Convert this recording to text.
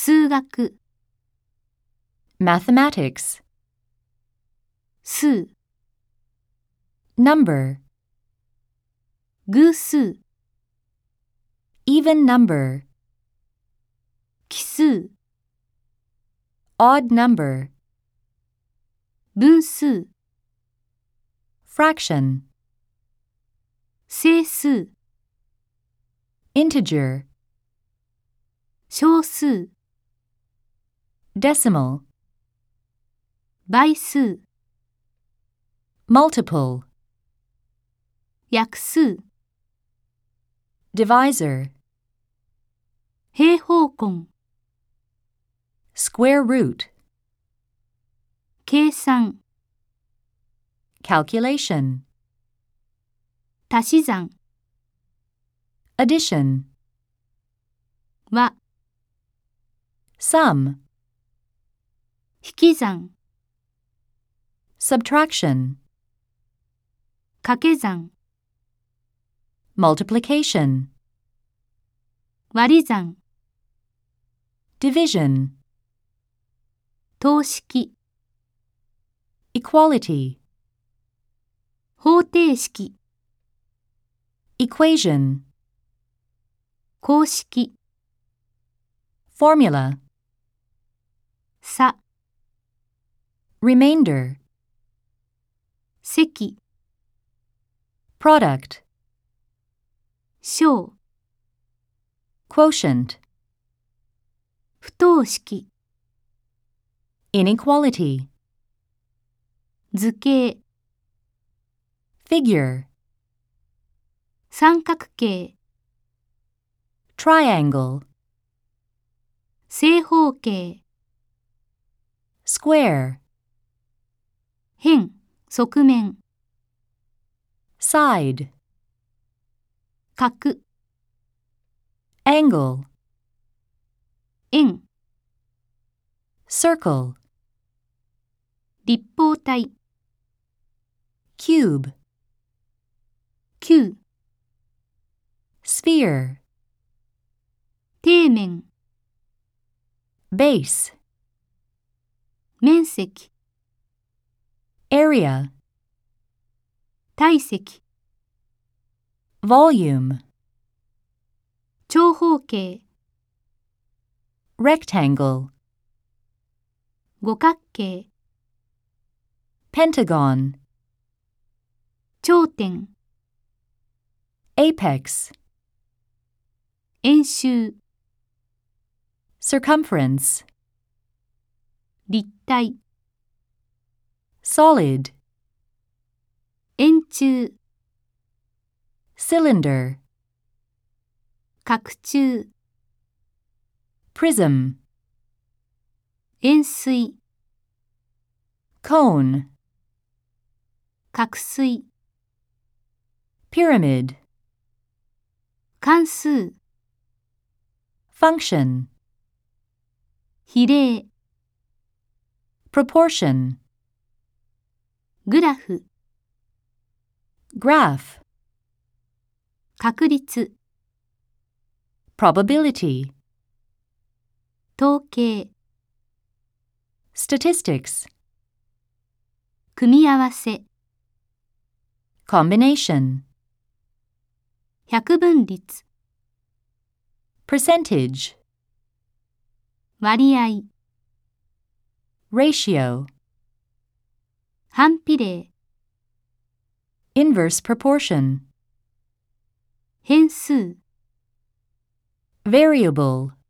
数学、 mathematics, 数、 number, 偶数、 even number, 奇数、 odd number, 分数、 fraction, 整数、 integer, 小数、 decimal, 倍数、 multiple, 約数、 divisor, 平方根、 square root, 計算、 calculation, 足し算、 addition, 和、 sum, 引き算、 subtraction, 掛け算、 multiplication, 割り算、 division, 等式、 equality, 方程式、 equation, 公式、 formula, 差、 remainder, 積、 product, 小、 quotient, 不等式、 inequality, 図形、 figure, 三角形、 triangle, 正方形、 square, 辺、側面、 side, 角、 angle, 円、 circle, 立方体、 cube, 球、 sphere, 底面、 base, 面積、 area, 体積、 volume, 長方形、 rectangle, 五角形、 pentagon, 頂点、 apex, 円周、 circumference, 立体、 solid, 円柱、 cylinder, 角柱、 prism, 円錐、 cone, 角錐、 pyramid, 関数、 function, 比例、 proportion, グラフ、 graph, 確率、 probability, 統計、 statistics, 組み合わせ、 combination, 百分率、 percentage, 割合、 ratio, 反比例、 inverse proportion, 変数、 variable,